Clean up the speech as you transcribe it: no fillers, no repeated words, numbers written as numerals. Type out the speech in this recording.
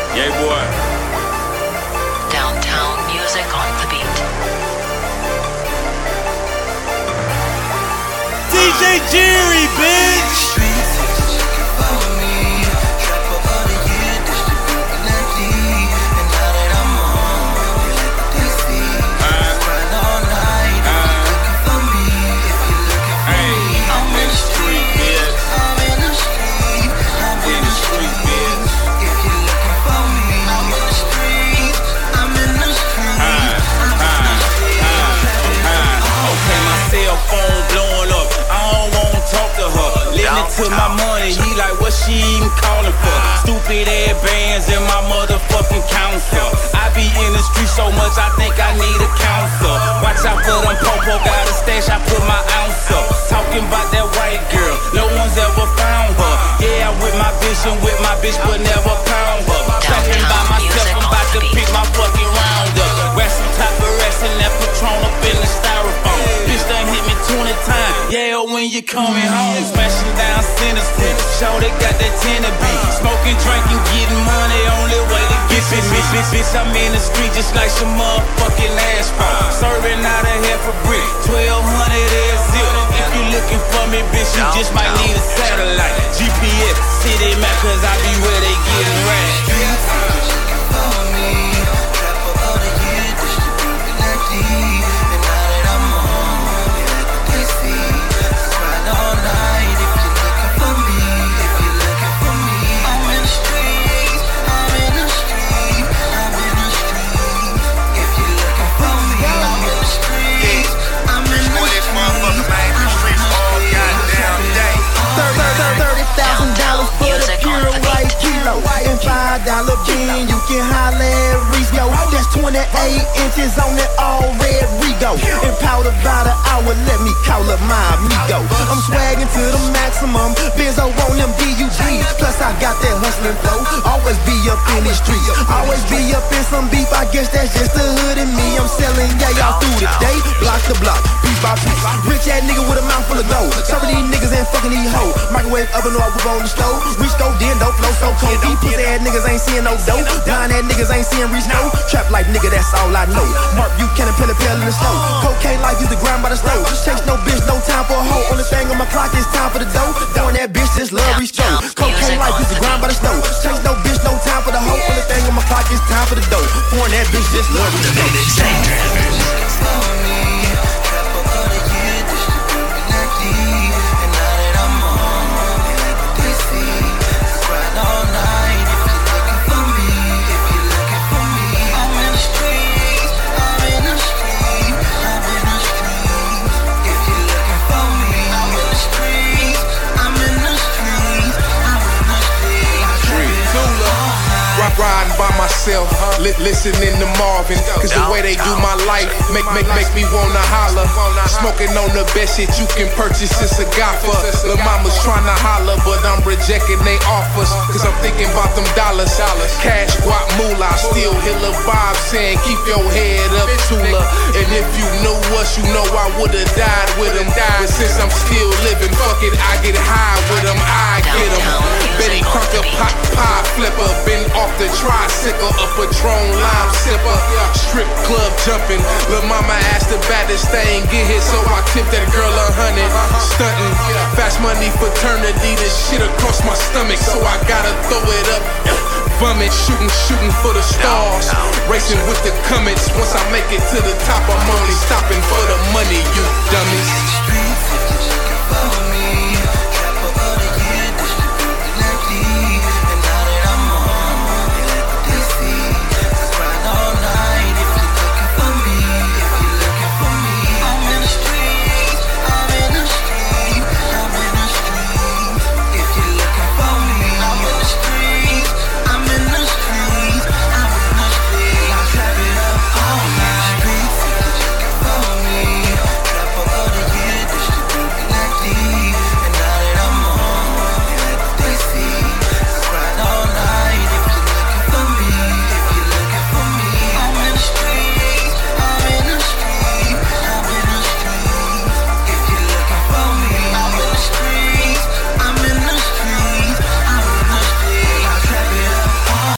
Yeah, boy. Downtown music on the beat. DJ Jerry, bitch. To my money, he like, what she even calling for? Stupid ass bands in my motherfucking council. I be in the street so much, I think I need a counselor. Watch out for them popo, got a stash, I put my ounce up. Talking about that white girl, no one's ever found her. Yeah, I'm with my bitch and with my bitch, but never pound her. Talking by myself, I'm about to pick my fucking round up. Grab some top of rest and that Patron up in the styrofoam. Bitch done hit me 20 times, yeah, when you coming home. Smashing down Center Street, show they got that tenor beat. Smoking, drinking, getting money, only way to get it. Bitch, I'm in the street just like some motherfucking asphalt. Serving out a half a brick, 1200 ass zip. If you looking for me, bitch, you just might need a satellite. GPS, city map, cause I be where they getting ragged. $5 bean, you can holler at Rico. That's 28 inches on that all red Rigo. And powder by the hour, let me call up my amigo. I'm swagging to the maximum, Benzo on them DUGs. Plus I got that hustling flow, always be up in these streets. Always be up in some beef, I guess that's just the hood in me. I'm selling, yeah, y'all through the day, block to block, piece by piece. Rich ass nigga with a mouth full of gold, serving these niggas and fucking these hoes. Microwave oven or I whip on the stove. Reach go, then don't flow so cold. These pussy ass niggas ain't seeing no dope. Blind ass niggas ain't seeing reach no. Trap life nigga, that's all I know. Mark Buchanan, pill in the snow. Cocaine life, use the grind by the stove. Chase no bitch, no time for a hoe. Only thing on my clock is time for the dough. Doing that bitch, just love reach go. Cocaine life, use the grind by the stove. Chase no bitch, no time for the hoe. Only thing on my clock is time for the dough. Pouring that bitch, just love reach go. Riding by myself, listening to Marvin. Cause the way they do my life make me wanna holler. Smoking on the best shit you can purchase, it's a gaffer. Lil' mama's trying to holler, but I'm rejecting they offers. Cause I'm thinking about them dollars. Cash, guap, moolah. Still hear Lil' Bob saying keep your head up, Tula. And if you knew us, you know I would've died with him. But since I'm still living, fuck it, I get high with him, I get him. Betty Crocker, pot pie flipper. Been off the tricycle, a Patron lime sipper. Strip club jumping. Lil' mama asked the baddest thing, get hit, so I tipped that girl 100. Stunting, fast money fraternity, this shit across my stomach, so I gotta throw it up. Vomit, shooting for the stars. Racing with the comets. Once I make it to the top, I'm only stopping for the money, you dummies.